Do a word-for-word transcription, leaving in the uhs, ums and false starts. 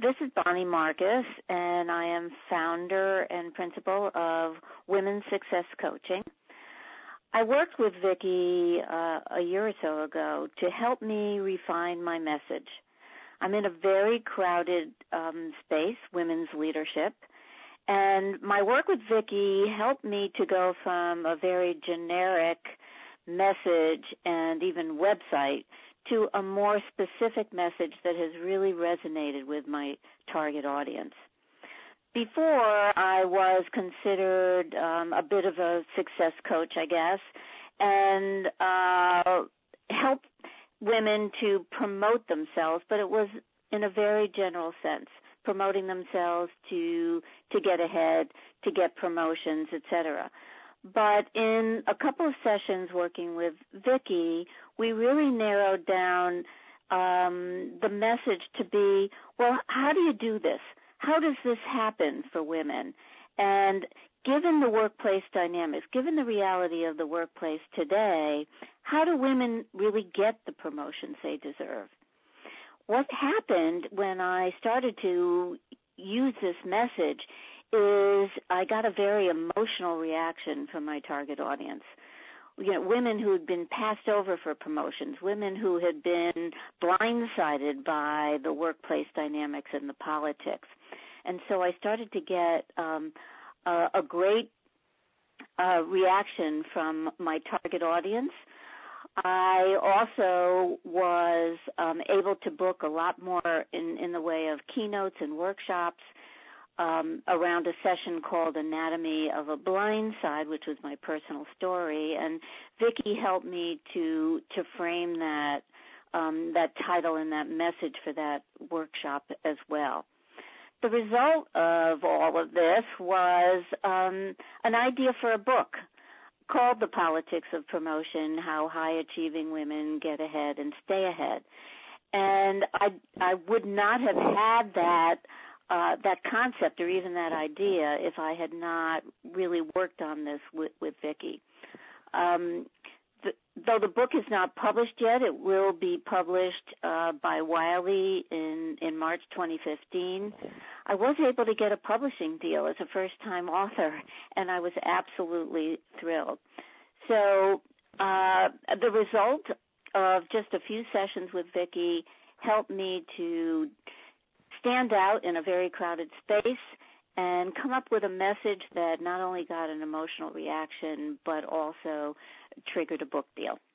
This is Bonnie Marcus, and I am founder and principal of Women's Success Coaching. I worked with Vicki uh, a year or so ago to help me refine my message. I'm in a very crowded um, space, women's leadership, and my work with Vicki helped me to go from a very generic message and even website to a more specific message that has really resonated with my target audience. Before, I was considered um, a bit of a success coach, I guess, and uh, helped women to promote themselves, but it was in a very general sense, promoting themselves to to get ahead, to get promotions, et cetera. But in a couple of sessions working with Vicki, we really narrowed down um, the message to be, well, how do you do this? How does this happen for women? And given the workplace dynamics, given the reality of the workplace today, how do women really get the promotions they deserve? What happened when I started to use this message is I got a very emotional reaction from my target audience. You know, women who had been passed over for promotions, women who had been blindsided by the workplace dynamics and the politics. And so I started to get um, a, a great uh, reaction from my target audience. I also was um, able to book a lot more in, in the way of keynotes and workshops um, around a session called Anatomy of a Blind Side, which was my personal story. And Vicki helped me to to frame that um, that title and that message for that workshop as well. The result of all of this was um, an idea for a book called The Politics of Promotion, How High-Achieving Women Get Ahead and Stay Ahead. And I, I would not have had that uh, that concept or even that idea if I had not really worked on this with, with Vicki. Um, the, though the book is not published yet, it will be published uh, by Wiley in, in March twenty fifteen. I was able to get a publishing deal as a first-time author, and I was absolutely thrilled. So uh, the result of just a few sessions with Vicki helped me to stand out in a very crowded space and come up with a message that not only got an emotional reaction but also triggered a book deal.